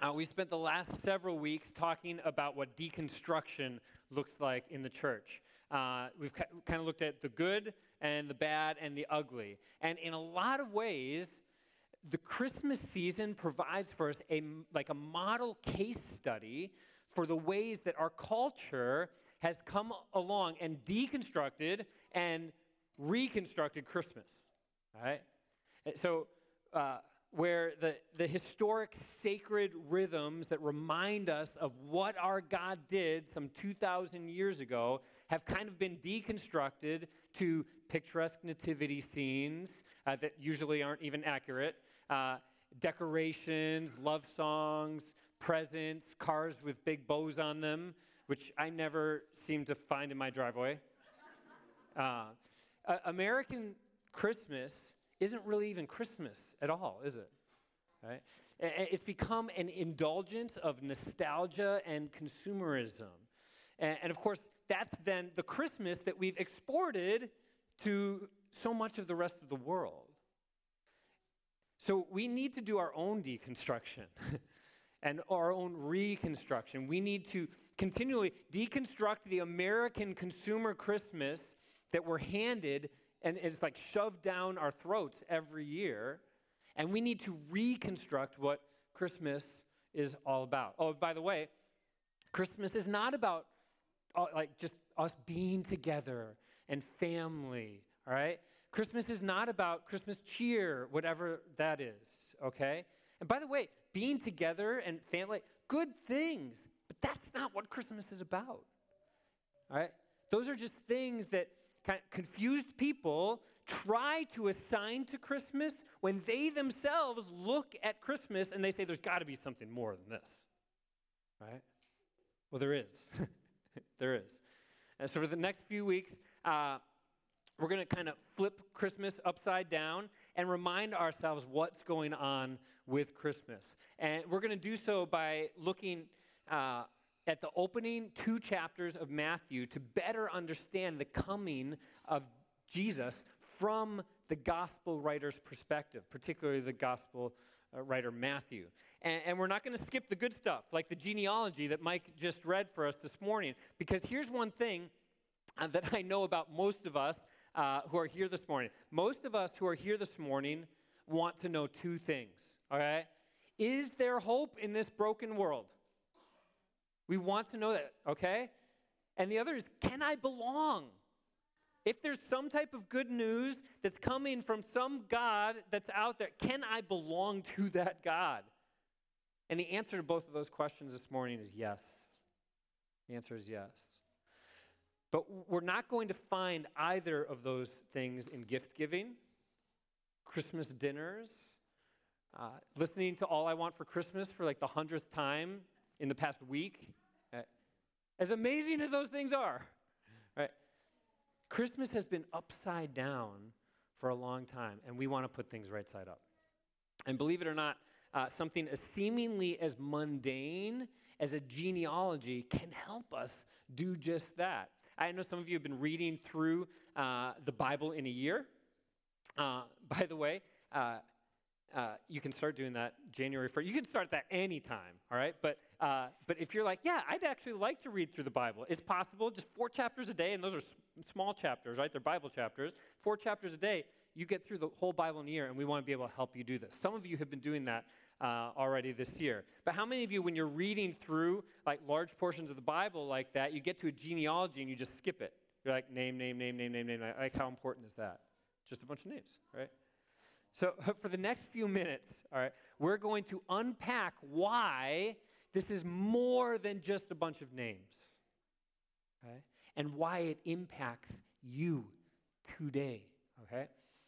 We spent the last several weeks talking about what deconstruction looks like in the church. We've kind of looked at the good and the bad and the ugly. And in a lot of ways, the Christmas season provides for us a model case study for the ways that our culture has come along and deconstructed and reconstructed Christmas. All right? So, where the historic sacred rhythms that remind us of what our God did some 2,000 years ago have kind of been deconstructed to picturesque nativity scenes that usually aren't even accurate, decorations, love songs, presents, cars with big bows on them, which I never seem to find in my driveway. American Christmas isn't really even Christmas at all, is it? Right? It's become an indulgence of nostalgia and consumerism. And of course, that's then the Christmas that we've exported to so much of the rest of the world. So we need to do our own deconstruction and our own reconstruction. We need to continually deconstruct the American consumer Christmas that we're handed and is like shoved down our throats every year. And we need to reconstruct what Christmas is all about. Oh, by the way, Christmas is not about just us being together and family, all right? Christmas is not about Christmas cheer, whatever that is, okay? And by the way, being together and family, good things, but that's not what Christmas is about, all right? Those are just things that kind of confused people try to assign to Christmas when they themselves look at Christmas and they say there's got to be something more than this, right? Well, there is. There is. And so for the next few weeks, we're going to kind of flip Christmas upside down and remind ourselves what's going on with Christmas. And we're going to do so by looking at the opening 2 chapters of Matthew to better understand the coming of Jesus from the gospel writer's perspective, particularly the gospel writer Matthew. And we're not going to skip the good stuff, like the genealogy that Mike just read for us this morning, because here's one thing that I know about most of us who are here this morning. Most of us who are here this morning want to know 2 things, all right? Is there hope in this broken world? We want to know that, okay? And the other is, can I belong? If there's some type of good news that's coming from some God that's out there, can I belong to that God? And the answer to both of those questions this morning is yes. The answer is yes. But we're not going to find either of those things in gift giving, Christmas dinners, listening to All I Want for Christmas for like the 100th time in the past week. As amazing as those things are, right? Christmas has been upside down for a long time, and we want to put things right side up. And believe it or not, something as seemingly as mundane as a genealogy can help us do just that. I know some of you have been reading through the Bible in a year. By the way, you can start doing that January 1st. You can start that anytime, all right? But if you're like, yeah, I'd actually like to read through the Bible, it's possible. Just 4 chapters a day, and those are small chapters, right? They're Bible chapters. 4 chapters a day, you get through the whole Bible in a year, and we want to be able to help you do this. Some of you have been doing that already this year. But how many of you, when you're reading through like large portions of the Bible like that, you get to a genealogy and you just skip it? You're like, name. Like, how important is that? Just a bunch of names, right? So for the next few minutes, all right, we're going to unpack why this is more than just a bunch of names, okay? And why it impacts you today, okay?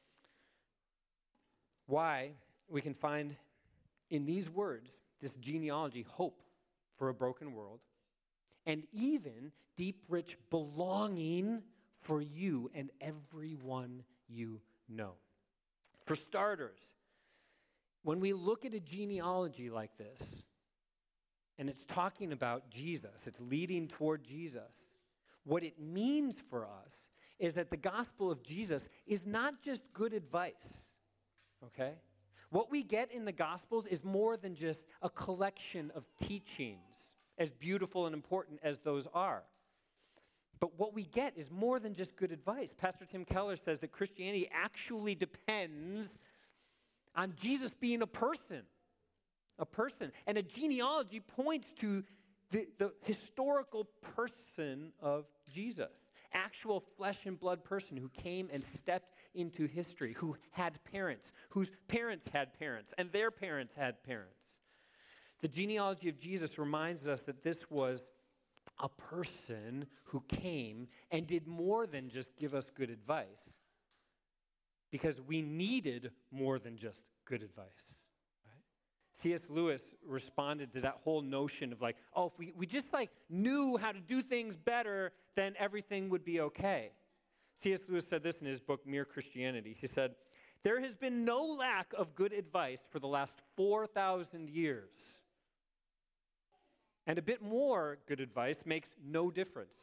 Why we can find in these words, this genealogy, hope for a broken world, and even deep, rich belonging for you and everyone you know. For starters, when we look at a genealogy like this, and it's talking about Jesus, it's leading toward Jesus, what it means for us is that the gospel of Jesus is not just good advice, okay? What we get in the Gospels is more than just a collection of teachings, as beautiful and important as those are. But what we get is more than just good advice. Pastor Tim Keller says that Christianity actually depends on Jesus being a person. And a genealogy points to the historical person of Jesus, actual flesh and blood person who came and stepped into history, who had parents, whose parents had parents, and their parents had parents. The genealogy of Jesus reminds us that this was a person who came and did more than just give us good advice, because we needed more than just good advice. C.S. Lewis responded to that whole notion of like, oh, if we just like knew how to do things better, then everything would be okay. C.S. Lewis said this in his book, Mere Christianity. He said, there has been no lack of good advice for the last 4,000 years. And a bit more good advice makes no difference.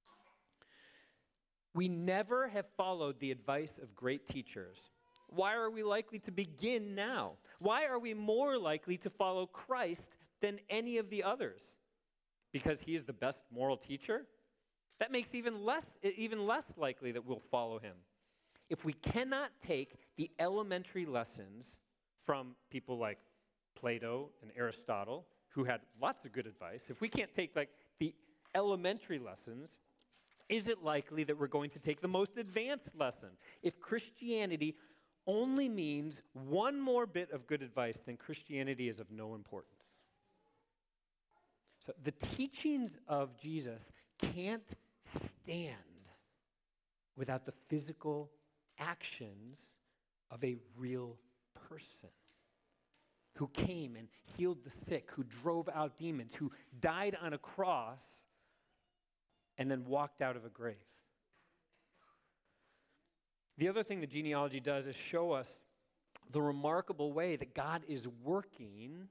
We never have followed the advice of great teachers. Why are we likely to begin now? Why are we more likely to follow Christ than any of the others? Because he is the best moral teacher? That makes even less likely that we'll follow him. If we cannot take the elementary lessons from people like Plato and Aristotle, who had lots of good advice, if we can't take like the elementary lessons, is it likely that we're going to take the most advanced lesson? If Christianity only means one more bit of good advice, then Christianity is of no importance. So the teachings of Jesus can't stand without the physical actions of a real person who came and healed the sick, who drove out demons, who died on a cross and then walked out of a grave. The other thing the genealogy does is show us the remarkable way that God is working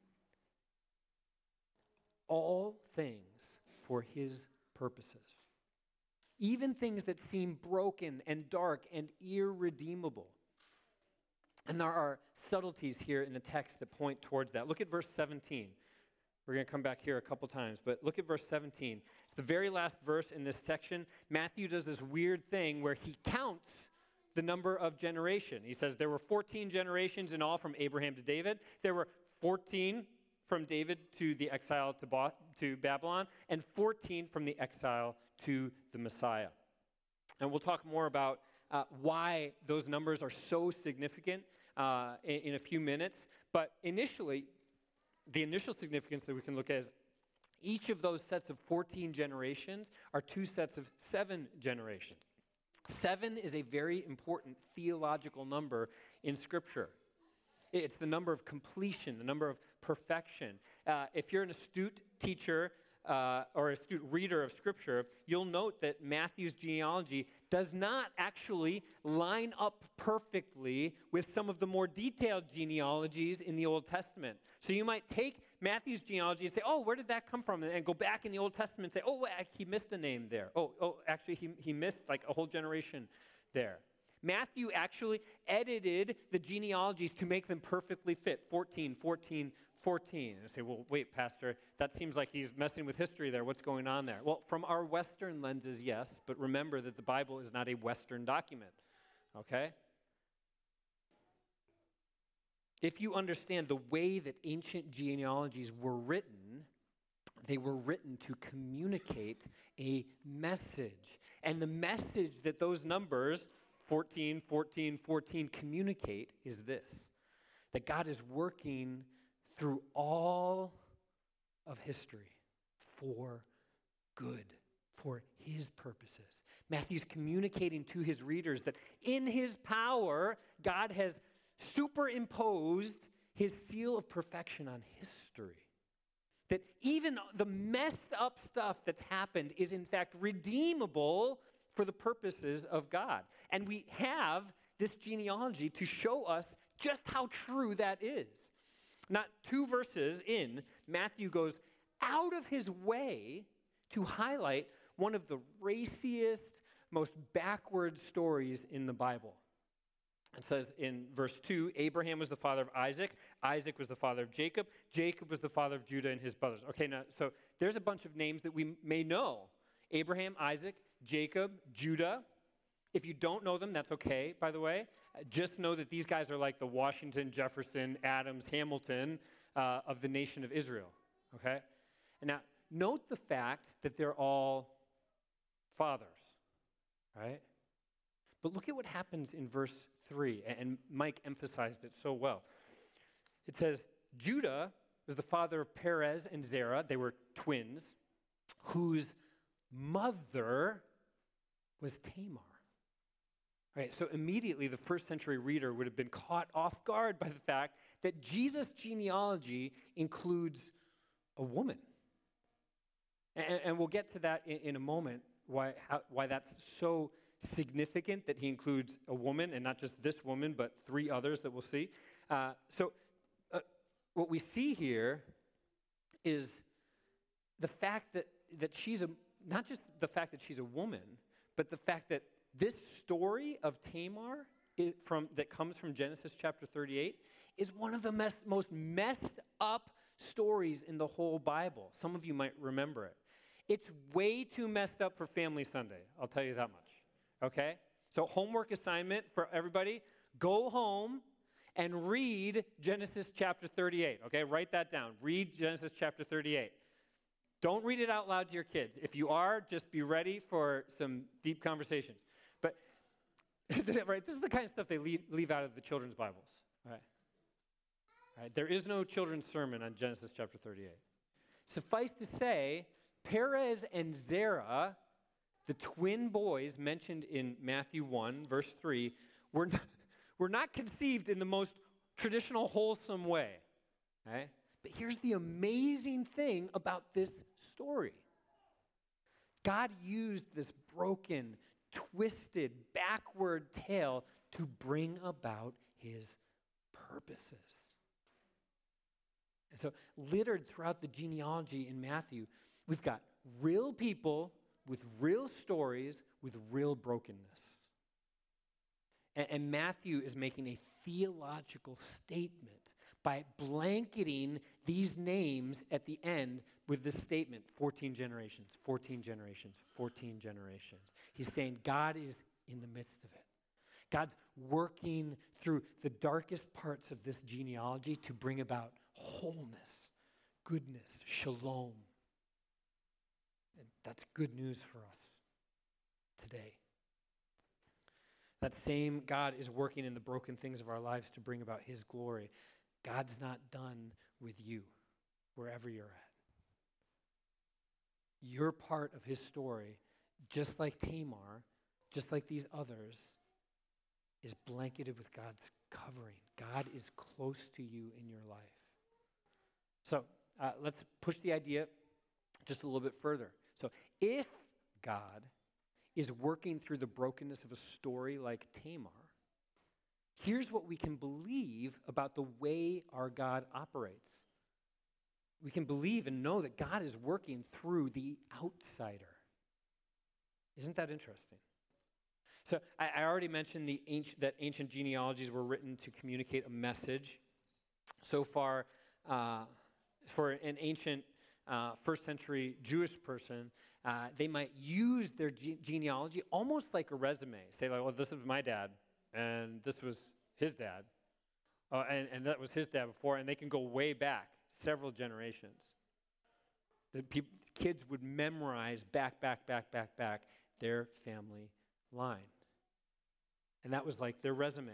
all things for his purposes. Even things that seem broken and dark and irredeemable. And there are subtleties here in the text that point towards that. Look at verse 17. We're going to come back here a couple times, but look at verse 17. It's the very last verse in this section. Matthew does this weird thing where he counts the number of generation. He says there were 14 generations in all from Abraham to David. There were 14 from David to the exile to Babylon, and 14 from the exile to the Messiah. And we'll talk more about why those numbers are so significant in a few minutes. But initially, the initial significance that we can look at is each of those sets of 14 generations are two sets of 7 generations. 7 is a very important theological number in Scripture. It's the number of completion, the number of perfection. If you're an astute teacher or astute reader of Scripture, you'll note that Matthew's genealogy does not actually line up perfectly with some of the more detailed genealogies in the Old Testament. So you might take Matthew's genealogy and say, oh, where did that come from? And go back in the Old Testament and say, oh, he missed a name there. Actually, he missed like a whole generation there. Matthew actually edited the genealogies to make them perfectly fit, 14, 14, 14. And I say, well, wait, Pastor, that seems like he's messing with history there. What's going on there? Well, from our Western lenses, yes, but remember that the Bible is not a Western document, okay? If you understand the way that ancient genealogies were written, they were written to communicate a message. And the message that those numbers, 14, 14, 14, communicate is this: that God is working through all of history for good, for his purposes. Matthew's communicating to his readers that in his power, God has superimposed his seal of perfection on history. That even the messed up stuff that's happened is in fact redeemable for the purposes of God. And we have this genealogy to show us just how true that is. Not 2 verses in, Matthew goes out of his way to highlight one of the raciest, most backward stories in the Bible. It says in verse 2, Abraham was the father of Isaac. Isaac was the father of Jacob. Jacob was the father of Judah and his brothers. Okay, now, so there's a bunch of names that we may know. Abraham, Isaac, Jacob, Judah. If you don't know them, that's okay, by the way. Just know that these guys are like the Washington, Jefferson, Adams, Hamilton of the nation of Israel, okay? And now, note the fact that they're all fathers, right? But look at what happens in verse 3, and Mike emphasized it so well. It says, Judah was the father of Perez and Zerah. They were twins, whose mother was Tamar. Right, so immediately the first century reader would have been caught off guard by the fact that Jesus' genealogy includes a woman. And we'll get to that in a moment, why that's so significant that he includes a woman, and not just this woman, but 3 others that we'll see. So what we see here is the fact that she's not just the fact that she's a woman, but the fact that this story of Tamar that comes from Genesis chapter 38 is one of the most messed up stories in the whole Bible. Some of you might remember it. It's way too messed up for Family Sunday, I'll tell you that much, okay? So homework assignment for everybody, go home and read Genesis chapter 38, okay? Write that down. Read Genesis chapter 38. Don't read it out loud to your kids. If you are, just be ready for some deep conversations. But, right, this is the kind of stuff they leave out of the children's Bibles, right? Right? There is no children's sermon on Genesis chapter 38. Suffice to say, Perez and Zerah, the twin boys mentioned in Matthew 1, verse 3, were not conceived in the most traditional, wholesome way. Right? But here's the amazing thing about this story. God used this broken, twisted, backward tale to bring about his purposes. And so, littered throughout the genealogy in Matthew, we've got real people with real stories with real brokenness. And Matthew is making a theological statement by blanketing these names at the end with this statement, 14 generations, 14 generations, 14 generations. He's saying God is in the midst of it. God's working through the darkest parts of this genealogy to bring about wholeness, goodness, shalom. And that's good news for us today. That same God is working in the broken things of our lives to bring about his glory. God's not done with you, wherever you're at. You're part of his story, just like Tamar, just like these others, is blanketed with God's covering. God is close to you in your life. So let's push the idea just a little bit further. So if God is working through the brokenness of a story like Tamar, here's what we can believe about the way our God operates. We can believe and know that God is working through the outsider. Isn't that interesting? So I already mentioned that ancient genealogies were written to communicate a message. So far, for an ancient first century Jewish person, they might use their genealogy almost like a resume. Say, like, well, this is my dad, and this was his dad, and that was his dad before, and they can go way back, several generations. The kids would memorize back their family line. And that was like their resume.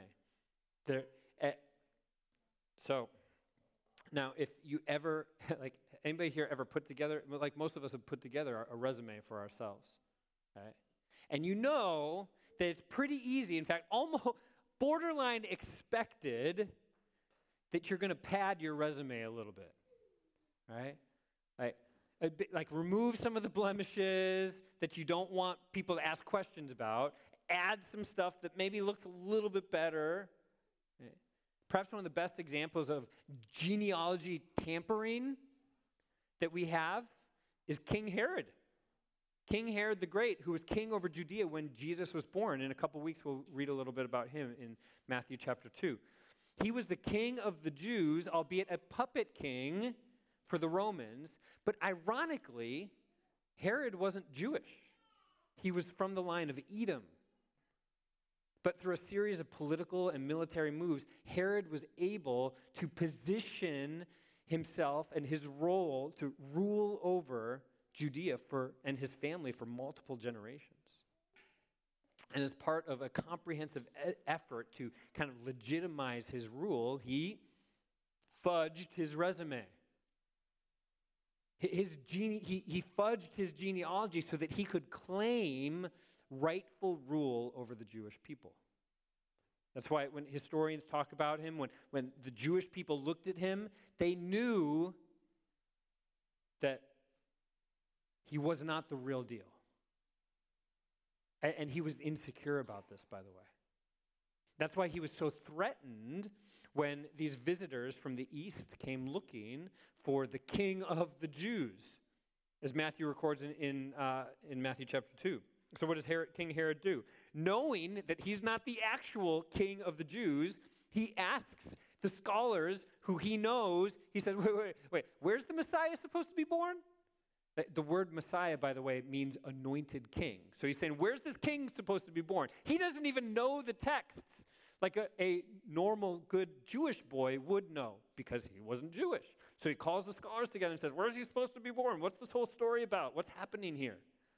So, now if you ever, like anybody here ever put together, like most of us have put together a resume for ourselves, right? And you know that it's pretty easy, in fact, almost borderline expected that you're going to pad your resume a little bit, right? Like remove some of the blemishes that you don't want people to ask questions about, add some stuff that maybe looks a little bit better. Perhaps one of the best examples of genealogy tampering that we have is King Herod. King Herod the Great, who was king over Judea when Jesus was born. In a couple weeks, we'll read a little bit about him in Matthew chapter 2. He was the king of the Jews, albeit a puppet king for the Romans. But ironically, Herod wasn't Jewish. He was from the line of Edom. But through a series of political and military moves, Herod was able to position himself and his role to rule over Judea and his family for multiple generations. And as part of a comprehensive effort to kind of legitimize his rule, he fudged his resume. He fudged his genealogy so that he could claim rightful rule over the Jewish people. That's why when historians talk about him, when the Jewish people looked at him, they knew that he was not the real deal. And he was insecure about this, by the way. That's why he was so threatened when these visitors from the east came looking for the king of the Jews, as Matthew records in Matthew chapter 2. So what does King Herod do? Knowing that he's not the actual king of the Jews, he asks the scholars who he knows, he says, wait, where's the Messiah supposed to be born? The word Messiah, by the way, means anointed king. So he's saying, where's this king supposed to be born? He doesn't even know the texts like a normal, good Jewish boy would know because he wasn't Jewish. So he calls the scholars together and says, where's he supposed to be born? What's this whole story about? What's happening here?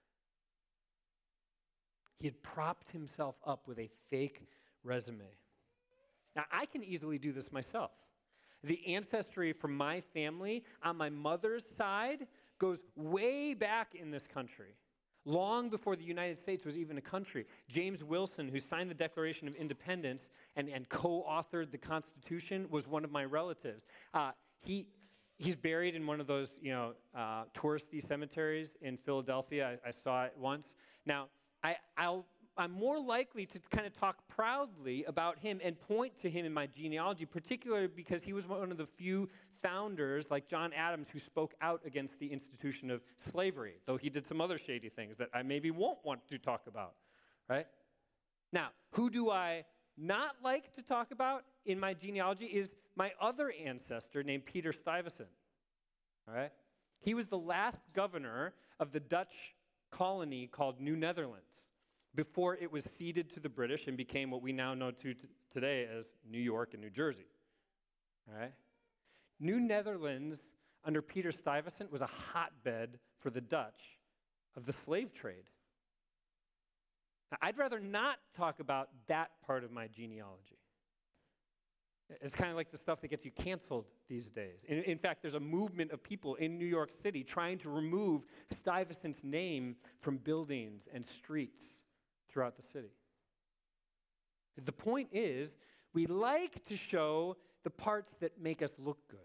He had propped himself up with a fake resume. Now, I can easily do this myself. The ancestry from my family on my mother's side goes way back in this country, long before the United States was even a country. James Wilson, who signed the Declaration of Independence and co-authored the Constitution, was one of my relatives. He's buried in one of those touristy cemeteries in Philadelphia. I saw it once. Now, I'm more likely to kind of talk proudly about him and point to him in my genealogy, particularly because he was one of the few founders, like John Adams, who spoke out against the institution of slavery, though he did some other shady things that I maybe won't want to talk about, right? Now, who do I not like to talk about in my genealogy is my other ancestor named Peter Stuyvesant, all right? He was the last governor of the Dutch colony called New Netherlands before it was ceded to the British and became what we now know today as New York and New Jersey. All right? New Netherlands under Peter Stuyvesant was a hotbed for the Dutch of the slave trade. Now, I'd rather not talk about that part of my genealogy. It's kind of like the stuff that gets you canceled these days. In fact, there's a movement of people in New York City trying to remove Stuyvesant's name from buildings and streets throughout the city. The point is, we like to show the parts that make us look good.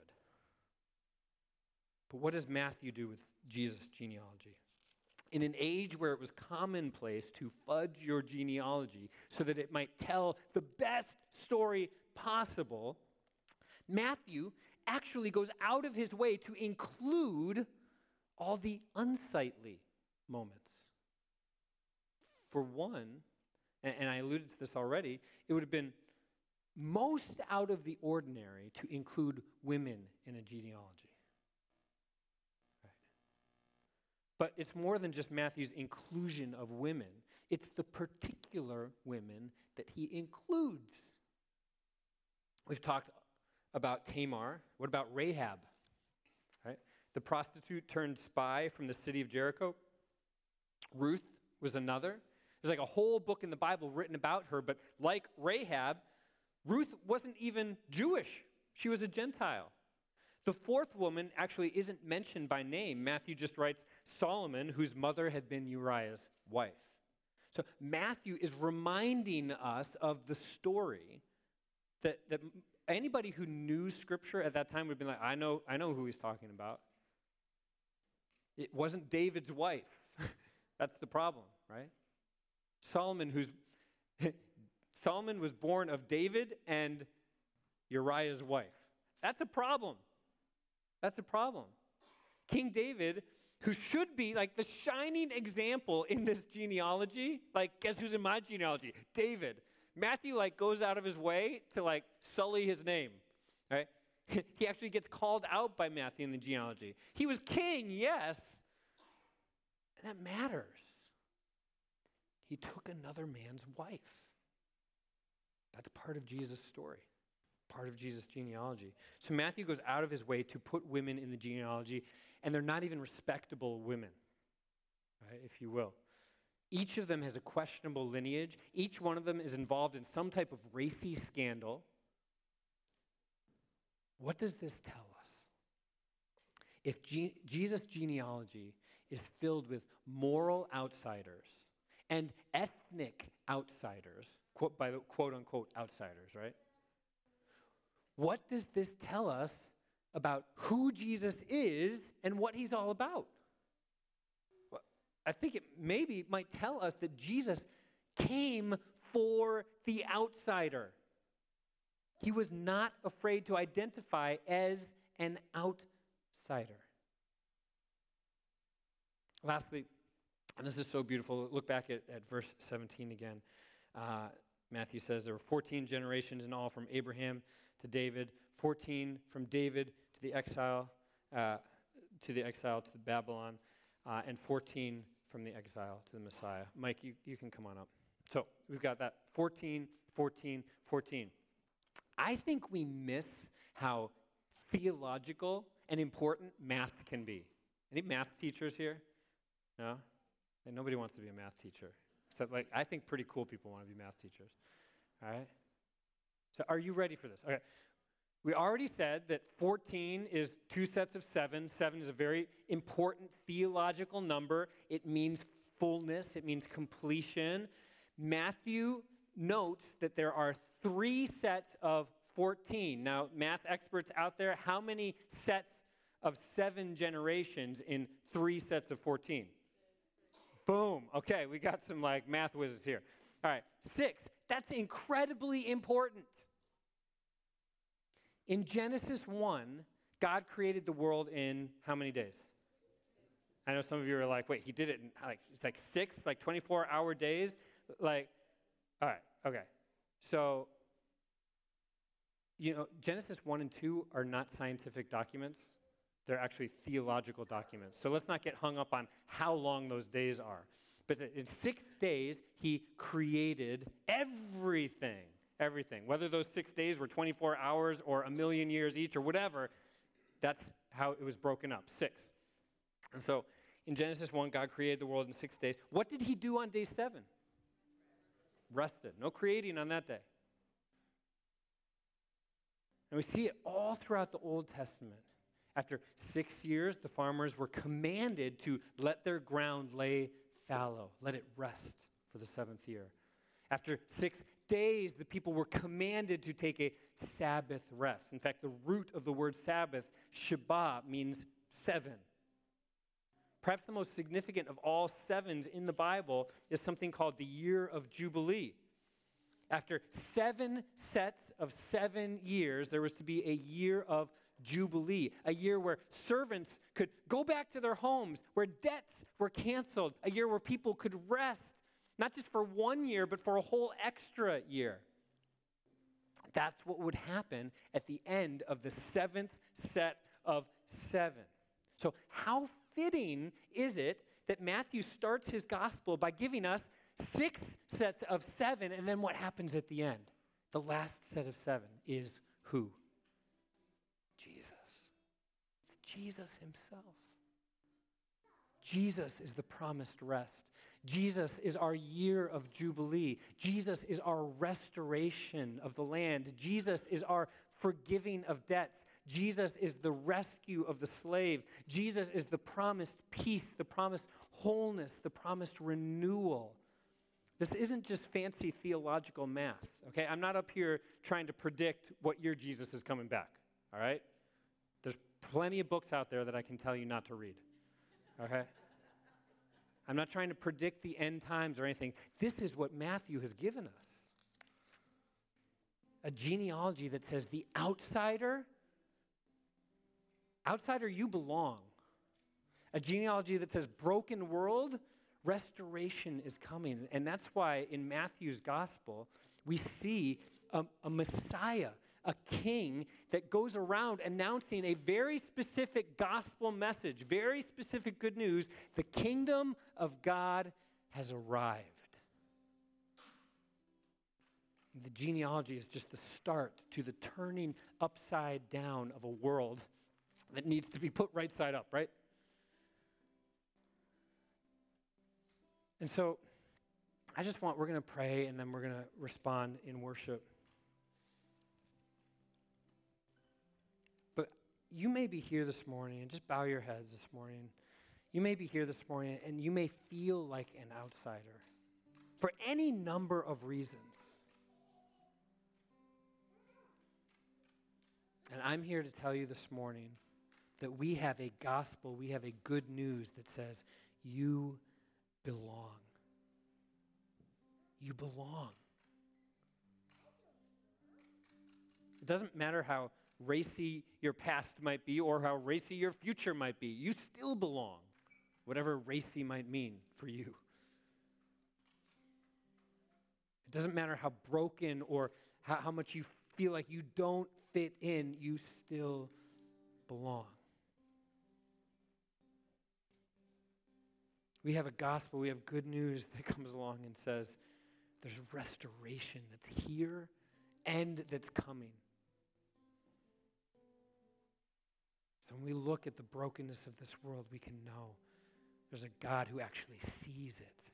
But what does Matthew do with Jesus' genealogy? In an age where it was commonplace to fudge your genealogy so that it might tell the best story possible, Matthew actually goes out of his way to include all the unsightly moments. For one, and I alluded to this already, it would have been most out of the ordinary to include women in a genealogy. Right. But it's more than just Matthew's inclusion of women. It's the particular women that he includes. We've talked about Tamar. What about Rahab? Right? The prostitute turned spy from the city of Jericho. Ruth was another. There's like a whole book in the Bible written about her, but like Rahab, Ruth wasn't even Jewish. She was a Gentile. The fourth woman actually isn't mentioned by name. Matthew just writes Solomon, whose mother had been Uriah's wife. So Matthew is reminding us of the story that anybody who knew Scripture at that time would have been like, I know who he's talking about. It wasn't David's wife. That's the problem, right? Solomon was born of David and Uriah's wife. That's a problem. That's a problem. King David, who should be like the shining example in this genealogy, like, guess who's in my genealogy? David. Matthew, like, goes out of his way to, like, sully his name, right? He actually gets called out by Matthew in the genealogy. He was king, yes, and that matters. He took another man's wife. That's part of Jesus' story, part of Jesus' genealogy. So Matthew goes out of his way to put women in the genealogy, and they're not even respectable women, right, if you will. Each of them has a questionable lineage. Each one of them is involved in some type of racy scandal. What does this tell us? If Jesus' genealogy is filled with moral outsiders and ethnic outsiders, by the quote-unquote outsiders, right? What does this tell us about who Jesus is and what he's all about? Well, I think it maybe might tell us that Jesus came for the outsider. He was not afraid to identify as an outsider. Lastly, and this is so beautiful, look back at verse 17 again. Matthew says there were 14 generations in all from Abraham to David, 14 from David to the exile to Babylon, and 14 from the exile to the Messiah. Mike, you can come on up. So we've got that 14, 14, 14. I think we miss how theological and important math can be. Any math teachers here? No? And nobody wants to be a math teacher. Except, like, I think pretty cool people want to be math teachers. All right? So are you ready for this? Okay. We already said that 14 is two sets of 7. 7 is a very important theological number. It means fullness. It means completion. Matthew notes that there are 3 sets of 14. Now, math experts out there, how many sets of 7 generations in 3 sets of 14? Boom. Okay, we got some, like, math whizzes here. All right, 6. That's incredibly important. In Genesis 1, God created the world in how many days? I know some of you are like, wait, he did it in, like, it's like 6, like 24-hour days? Like, all right, okay. So, you know, Genesis 1 and 2 are not scientific documents. They're actually theological documents. So let's not get hung up on how long those days are. But in 6 days, he created everything. Everything. Whether those 6 days were 24 hours or 1,000,000 years each or whatever, that's how it was broken up, 6. And so in Genesis 1, God created the world in 6 days. What did he do on day 7? Rested. No creating on that day. And we see it all throughout the Old Testament. After 6 years, the farmers were commanded to let their ground lay fallow, let it rest for the 7th year. After 6 days, the people were commanded to take a Sabbath rest. In fact, the root of the word Sabbath, Shabbat, means 7. Perhaps the most significant of all 7s in the Bible is something called the year of Jubilee. After 7 sets of 7 years, there was to be a year of Jubilee, a year where servants could go back to their homes, where debts were canceled, a year where people could rest, not just for 1 year, but for a whole extra year. That's what would happen at the end of the 7th set of 7. So how fitting is it that Matthew starts his gospel by giving us 6 sets of 7, and then what happens at the end? The last set of 7 is who? Jesus. It's Jesus himself. Jesus is the promised rest. Jesus is our year of Jubilee. Jesus is our restoration of the land. Jesus is our forgiving of debts. Jesus is the rescue of the slave. Jesus is the promised peace, the promised wholeness, the promised renewal. This isn't just fancy theological math, okay? I'm not up here trying to predict what year Jesus is coming back, all right? There's plenty of books out there that I can tell you not to read, okay? I'm not trying to predict the end times or anything. This is what Matthew has given us. A genealogy that says the outsider, you belong. A genealogy that says, broken world, restoration is coming. And that's why in Matthew's gospel, we see a Messiah, a king that goes around announcing a very specific gospel message, very specific good news. The kingdom of God has arrived. The genealogy is just the start to the turning upside down of a world that needs to be put right side up, right? And so we're going to pray and then we're going to respond in worship. But you may be here this morning, and just bow your heads this morning. You may be here this morning and you may feel like an outsider for any number of reasons. And I'm here to tell you this morning that we have a gospel, we have a good news that says you belong. You belong. It doesn't matter how racy your past might be or how racy your future might be. You still belong, whatever racy might mean for you. It doesn't matter how broken or how much you feel like you don't fit in, you still belong. We have a gospel, we have good news that comes along and says there's restoration that's here and that's coming. So when we look at the brokenness of this world, we can know there's a God who actually sees it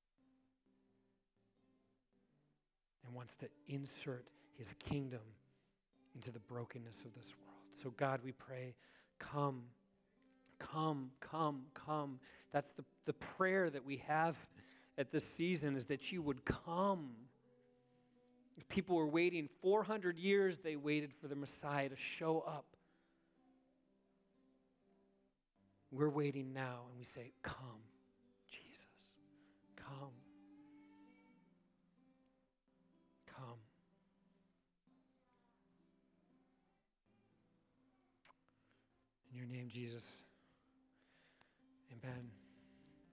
and wants to insert his kingdom into the brokenness of this world. So God, we pray, come, come, come, come. That's the prayer that we have at this season, is that you would come. If people were waiting 400 years, they waited for the Messiah to show up. We're waiting now, and we say, come, Jesus, come. Come. In your name, Jesus. Amen.